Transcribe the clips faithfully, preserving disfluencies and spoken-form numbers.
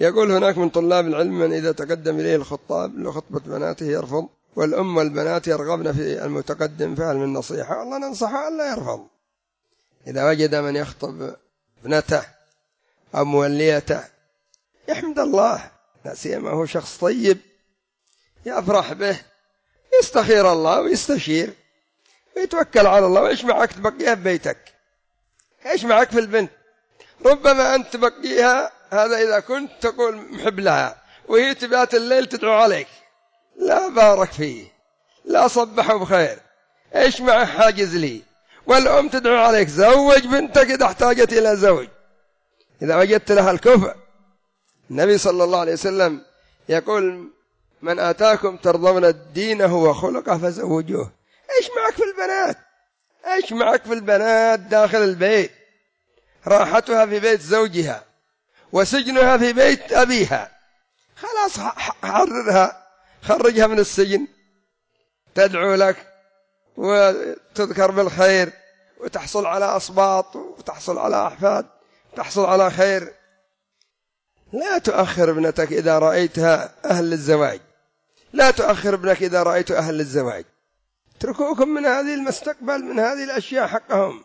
يقول هناك من طلاب العلم من إذا تقدم إليه الخطاب لخطبة بناته يرفض، والأم والبنات يرغبن في المتقدم، فهل من نصيحة؟ والله ننصحه ألا يرفض. إذا وجد من يخطب ابنته أو موليته يحمد الله، لا سيما هو شخص طيب يفرح به، يستخير الله ويستشير ويتوكل على الله. وإيش معك تبقيها ببيتك؟ إيش معك في البنت؟ ربما أنت تبقيها، هذا إذا كنت تقول محب لها، وهي تبات الليل تدعو عليك، لا بارك فيه، لا صبحه بخير، إيش معه حاجز لي. والأم تدعو عليك، زوج بنتك إذا احتاجت إلى زوج، إذا وجدت لها الكفء. النبي صلى الله عليه وسلم يقول: من آتاكم ترضون دينه وخلقه فزوجوه. إيش معك في البنات؟ إيش معك في البنات داخل البيت؟ راحتها في بيت زوجها وسجنها في بيت أبيها، خلاص حررها، خرجها من السجن، تدعو لك وتذكر بالخير وتحصل على أصباط وتحصل على أحفاد، تحصل على خير. لا تؤخر ابنتك إذا رأيتها أهل للزواج، لا تؤخر ابنك إذا رأيت أهل للزواج. اتركوكم من هذه المستقبل، من هذه الأشياء حقهم.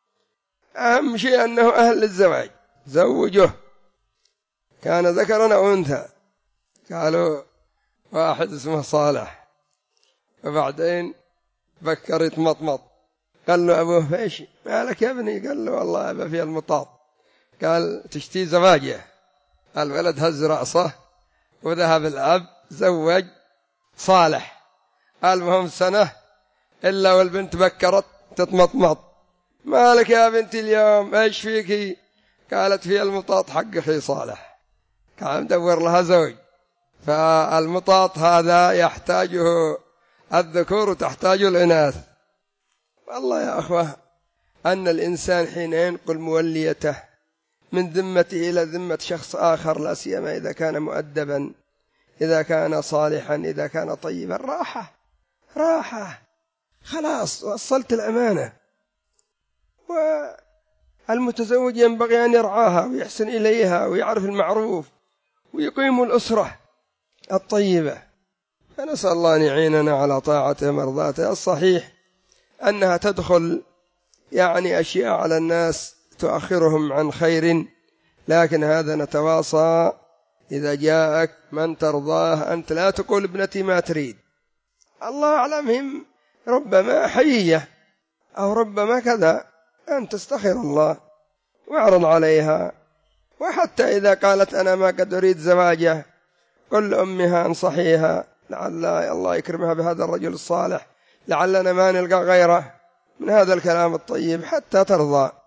أهم شيء أنه أهل للزواج، زوجه كان ذكرا أو أنثى. قالوا واحد اسمه صالح، وبعدين بكر يتمطمط، قال له أبوه: فيش مالك يا ابني؟ قال له: والله أبا في المطاط. قال: تشتي زواجه؟ الولد هز رأسه وذهب الأب زوج صالح. المهم سنة إلا والبنت بكرت تتمطمط: مالك يا بنتي اليوم؟ ايش فيكي؟ قالت: في المطاط حق أخي صالح، كان مدور لها زوج. فالمطاط هذا يحتاجه الذكور وتحتاجه الإناث. والله يا أخوة أن الإنسان حين ينقل موليته من ذمته إلى ذمة شخص آخر، لا سيما إذا كان مؤدبا، إذا كان صالحا، إذا كان طيبا، راحة راحة، خلاص وصلت الأمانة. والمتزوج ينبغي أن يرعاها ويحسن إليها ويعرف المعروف ويقيم الأسرة الطيبة. فنسأل الله أن يعيننا على طاعته ومرضاته. الصحيح أنها تدخل يعني أشياء على الناس تؤخرهم عن خير، لكن هذا نتواصى. إذا جاءك من ترضاه أنت لا تقول ابنتي ما تريد، الله أعلمهم، ربما حيية أو ربما كذا، أن تستخير الله واعرض عليها. وحتى إذا قالت أنا ما قد أريد زواجه، قل لأمها انصحيها، لعل الله يكرمها بهذا الرجل الصالح، لعلنا ما نلقى غيره، من هذا الكلام الطيب حتى ترضى.